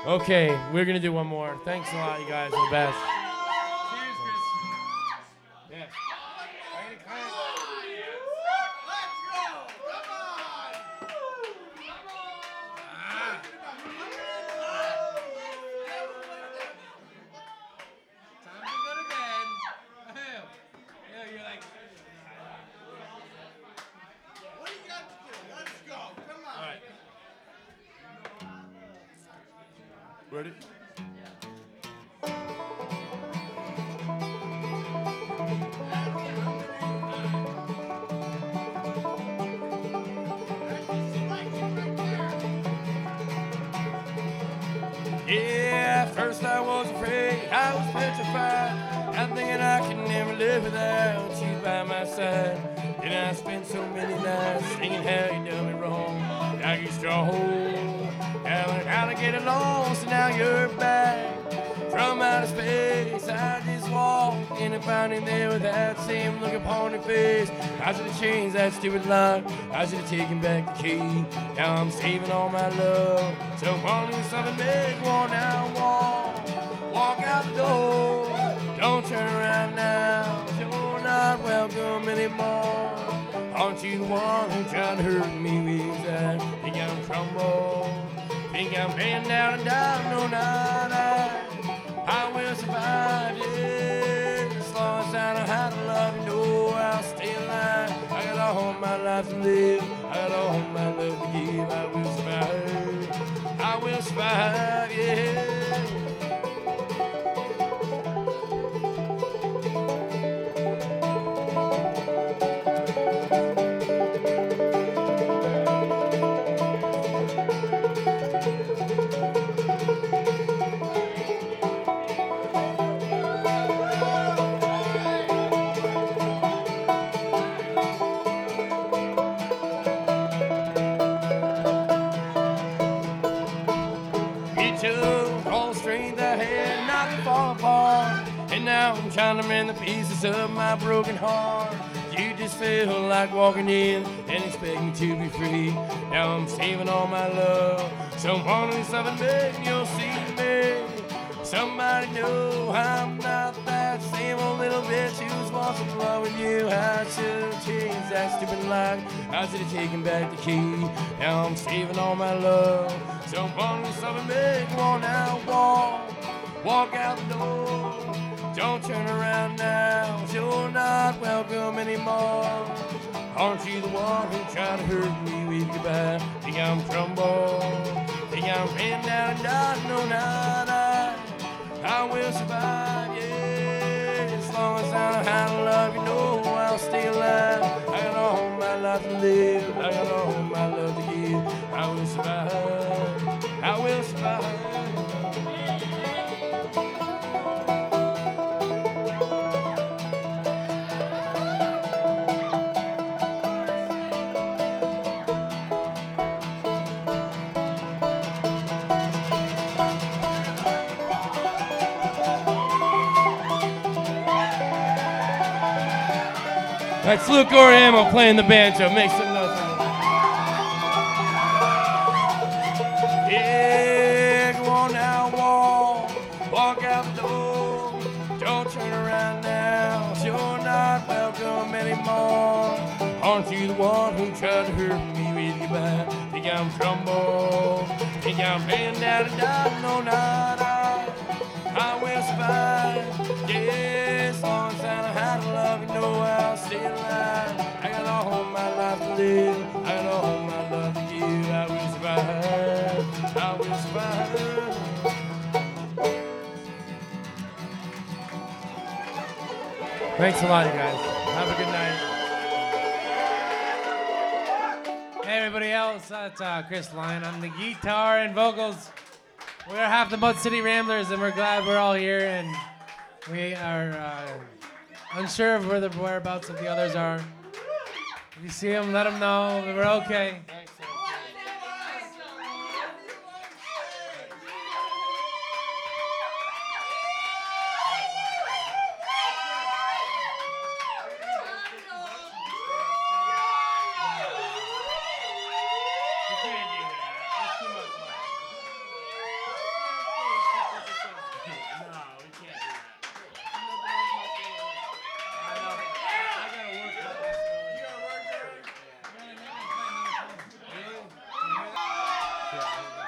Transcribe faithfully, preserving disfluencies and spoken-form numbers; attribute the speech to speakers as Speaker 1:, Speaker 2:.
Speaker 1: Okay, we're gonna do one more. Thanks a lot, you guys. You're the best.
Speaker 2: Cheers, Chris.
Speaker 1: Yeah.
Speaker 2: Time to go to bed. Yeah, you're like.
Speaker 3: What do you got to do? Let's go. Come on.
Speaker 1: All right. Ready? Yeah, at first I was afraid, I was petrified. I'm thinking I can never live without you by my side. And I spent so many nights singing how you done me wrong. Now you're strong, I learned how to get along, so now you're back. From outer space, I just walked in and found him there with that same look upon your face. I should have changed that stupid lock, I should have taken back the key. Now I'm saving all my love, so won't you something big, walk now, walk, walk out the door. Don't turn around now, you're not welcome anymore. Aren't you the one who tried to hurt me with that? Think I'm crumbled, think I'm bent down and down, no, not I. I will survive, yeah. As long as I know how to love you, know I'll stay alive. I got all my life to live, I got all my love to give. I will survive, I will survive, yeah. Now I'm trying to mend the pieces of my broken heart. You just feel like walking in and expect me to be free. Now I'm saving all my love. Someone who's something big, you'll see me. Somebody know I'm not that same old little bitch who's once in love with you. I should have changed that stupid lock, I should have taken back the key. Now I'm saving all my love. Someone who's something big, walk now, walk, walk out the door. Don't turn around now, you're not welcome anymore. Aren't you the one who tried to hurt me with goodbye? Think I'm crumbled, think I'm bent down and died, no, not I. I will survive, yeah. As long as I know how to love you, know I'll stay alive. I got all my life to live, I got all my love to give. I will survive, I will survive. That's Luke Oramo playing the banjo. Make some noise. Yeah, go on now, walk, walk out the door. Don't turn around now, you're not welcome anymore. Aren't you the one who tried to hurt me with goodbye? Think I'm crumbled, think I'm bent down and down, no, not I. I will survive, yeah, as long as I know how to love you, know I'll stay alive. I got all my life to live, I got all my love to give. I will survive, I will survive. Thanks a lot, you guys. Have a good night.
Speaker 2: Hey, everybody else, that's uh, Chris Lyon on the guitar and vocals. We're half the Mud City Ramblers, and we're glad we're all here, and we are uh, unsure of where the whereabouts of the others are. If you see them, let them know that we're okay.
Speaker 4: Yeah.